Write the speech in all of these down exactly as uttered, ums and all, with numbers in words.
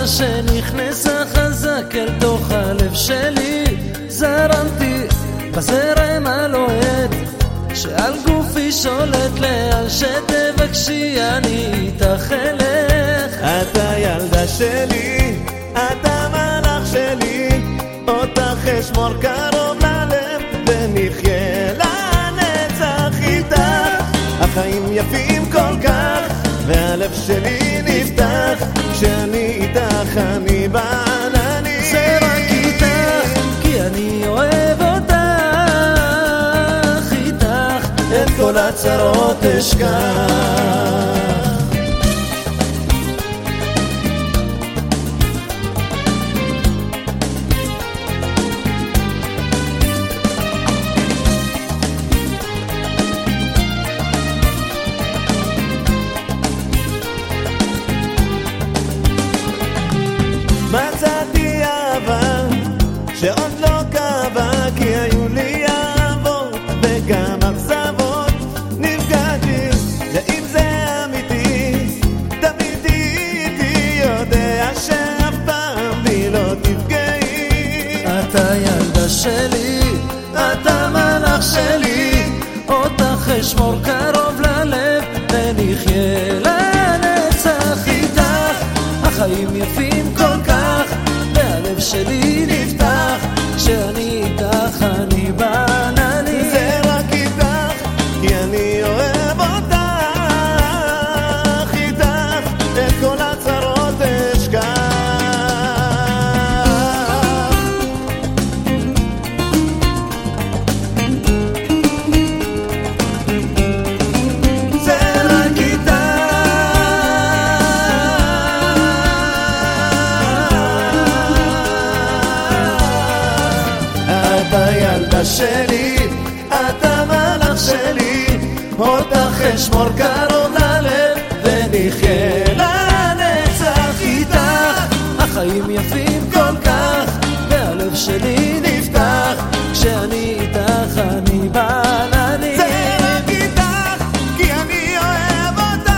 אהבה שנכנסה חזק אל תוך הלב שלי. זרמתי בזרם הלוהט שעל גופי שולט, לאן שתבקשי אני איתך אלך. אתה ילדה שלי, אתה מלאך שלי, אותך אשמור קרוב ללב ונחיה לנצח איתך. החיים יפים כל כך והלב שלי נפתח, כשאני איתך אני בעננים. זה רק איתך כי אני אוהב אותך, איתך את כל הצרות אשכח. מצאתי אהבה שעוד לא קבע, כי היו לי אהבות וגם אכזבות. נפגעתי, ואם זה אמיתי תמיד איתי, יודע שאף פעם בי לא תפגעי. אתה ילדה שלי, אתה מלאך שלי, אותך אשמור קרוב ללב ונחיה לנצח איתך. החיים יפים כל כך והלב שלי נפתח, כשאני איתך אני בעננים. זה רק איתך כי אני אוהב אותך, איתך את כל הצרות אשכח. זה רק איתך, אתה ילדה שלי, אתה מלאך שלי, אותך אשמור קרוב ללב ונחיה לנצח איתך. החיים יפים כל כך והלב שלי נפתח, כשאני איתך אני בעננים. זה רק איתך כי אני אוהב אותך,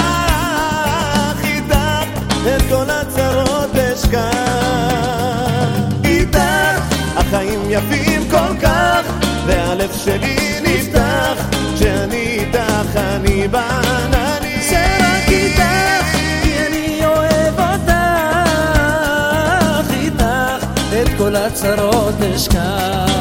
איתך את כל הצרות אשכח. איתך החיים יפים כל כך והלב שלי נפתח, כשאני איתך אני בעננים. זה רק איתך כי אני אוהב אותך, איתך את כל הצרות אשכח.